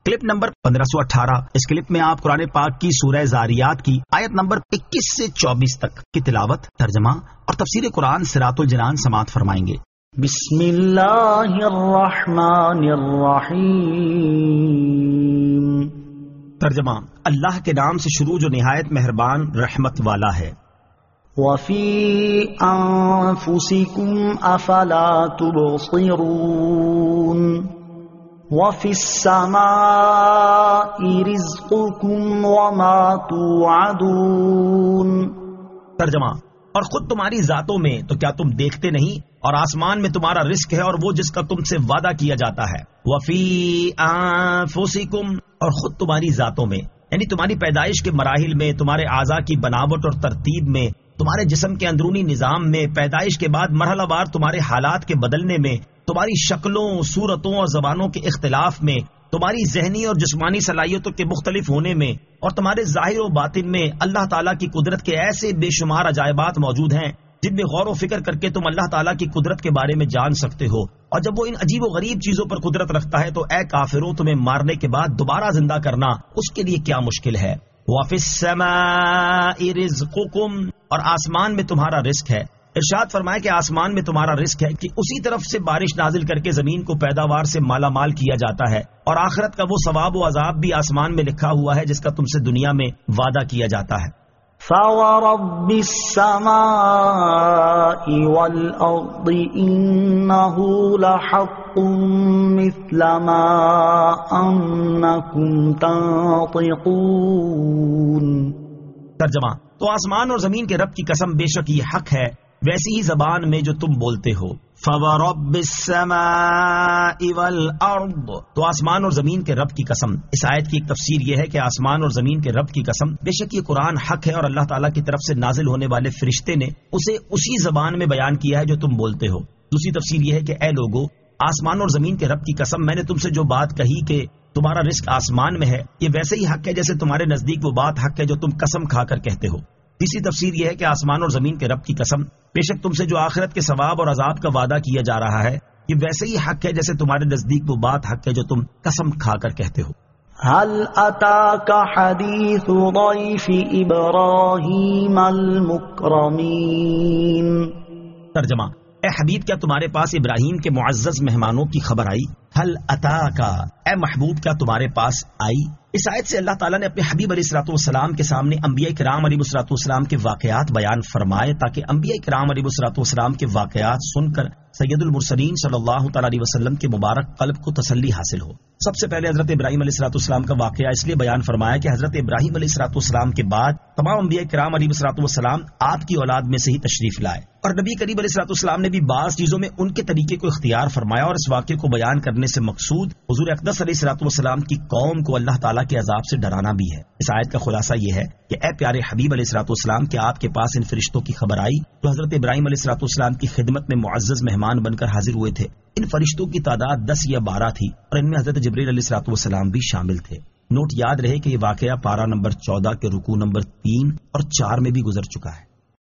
Clip number 1518۔ اس clip میں آپ قرآن پاک کی سورہ زاریات کی آیت نمبر 21 سے 24 تک کی تلاوت، ترجمہ اور تفسیر قرآن صراط الجنان سماعت فرمائیں گے۔ بسم اللہ الرحمن الرحیم۔ ترجمہ، اللہ کے نام سے شروع جو نہایت مہربان رحمت والا ہے۔ وفی انفسکم افلا تبصرون وفی السماء رزقکم وما توعدون۔ ترجمہ، اور خود تمہاری ذاتوں میں تو کیا تم دیکھتے نہیں، اور آسمان میں تمہارا رزق ہے اور وہ جس کا تم سے وعدہ کیا جاتا ہے۔ وفی انفسکم، اور خود تمہاری ذاتوں میں، یعنی تمہاری پیدائش کے مراحل میں، تمہارے اعضاء کی بناوٹ اور ترتیب میں، تمہارے جسم کے اندرونی نظام میں، پیدائش کے بعد مرحلہ وار تمہارے حالات کے بدلنے میں، تمہاری شکلوں، صورتوں اور زبانوں کے اختلاف میں، تمہاری ذہنی اور جسمانی صلاحیتوں کے مختلف ہونے میں، اور تمہارے ظاہر و باطن میں اللہ تعالیٰ کی قدرت کے ایسے بے شمار عجائبات موجود ہیں جن میں غور و فکر کر کے تم اللہ تعالیٰ کی قدرت کے بارے میں جان سکتے ہو۔ اور جب وہ ان عجیب و غریب چیزوں پر قدرت رکھتا ہے تو اے کافروں، تمہیں مارنے کے بعد دوبارہ زندہ کرنا اس کے لیے کیا مشکل ہے۔ وَفِي السَّمَاءِ رِزْقُكُمْ، اور آسمان میں تمہارا رزق ہے۔ ارشاد فرمائے کہ آسمان میں تمہارا رزق ہے کہ اسی طرف سے بارش نازل کر کے زمین کو پیداوار سے مالا مال کیا جاتا ہے، اور آخرت کا وہ ثواب و عذاب بھی آسمان میں لکھا ہوا ہے جس کا تم سے دنیا میں وعدہ کیا جاتا ہے۔ فَوَرَبِّ السَّمَاءِ وَالْأَرْضِ إِنَّهُ لَحَقٌّ مِثْلَ مَا أَنَّكُمْ تَنطِقُونَ۔ ترجمہ، تو آسمان اور زمین کے رب کی قسم، بے شک یہ حق ہے ویسی ہی زبان میں جو تم بولتے ہو۔ فَوَرَبِّ السَّمَاءِ وَالْأَرْضِ، تو آسمان اور زمین کے رب کی قسم۔ اس آیت کی ایک تفسیر یہ ہے کہ آسمان اور زمین کے رب کی قسم، بے شک یہ قرآن حق ہے اور اللہ تعالیٰ کی طرف سے نازل ہونے والے فرشتے نے اسے اسی زبان میں بیان کیا ہے جو تم بولتے ہو۔ دوسری تفسیر یہ ہے کہ اے لوگو، آسمان اور زمین کے رب کی قسم، میں نے تم سے جو بات کہی کہ تمہارا رزق آسمان میں ہے، یہ ویسے ہی حق ہے جیسے تمہارے نزدیک وہ بات حق ہے جو تم قسم کھا کر کہتے ہو۔ تیسری تفسیر یہ ہے کہ آسمان اور زمین کے رب کی قسم، بے شک تم سے جو آخرت کے ثواب اور عذاب کا وعدہ کیا جا رہا ہے، یہ ویسے ہی حق ہے جیسے تمہارے نزدیک وہ بات حق ہے جو تم قسم کھا کر کہتے ہو۔ هل اتاك حدیث ضیف ابراہیم المکرمین۔ ترجمہ، اے حبیب، کیا تمہارے پاس ابراہیم کے معزز مہمانوں کی خبر آئی؟ حل اتاکا، اے محبوب، کیا تمہارے پاس آئی؟ اس آیت سے اللہ تعالیٰ نے اپنے حبیب علیہ الصلوۃ والسلام کے سامنے انبیاء کرام علیہ الصلوۃ والسلام کے واقعات بیان فرمائے تاکہ انبیاء کرام علیہ الصلوۃ والسلام کے واقعات سن کر سید المرسلین صلی اللہ تعالیٰ علیہ وسلم کے مبارک قلب کو تسلی حاصل ہو۔ سب سے پہلے حضرت ابراہیم علیہ الصلوۃ والسلام کا واقعہ اس لیے بیان فرمایا کہ حضرت ابراہیم علیہ الصلوۃ والسلام کے بعد تمام انبیاء کرام علیہ الصلوۃ والسلام آپ کی اولاد میں سے ہی تشریف لائے، اور نبی کریم علیہ الصلوۃ والسلام نے بھی بعض چیزوں میں ان کے طریقے کو اختیار فرمایا، اور اس واقعے کو بیان کرنے سے مقصود حضور اقدس علیہ الصلوۃ والسلام کی قوم کو اللہ تعالیٰ کے عذاب سے ڈرانا بھی ہے۔ اس آیت کا خلاصہ یہ ہے کہ اے پیارے حبیب علیہ الصلوۃ والسلام، کہ آپ کے پاس ان فرشتوں کی خبر آئی جو حضرت ابراہیم علیہ الصلوۃ والسلام کی خدمت میں معزز مہمان بن کر حاضر ہوئے تھے۔ ان فرشتوں کی تعداد 10 یا 12 تھی، اور ان میں حضرت جبریل علیہ الصلوۃ والسلام بھی شامل تھے۔ نوٹ یاد رہے کہ یہ واقعہ پارہ نمبر 14 کے رکوع نمبر 3 اور 4 میں بھی گزر چکا ہے۔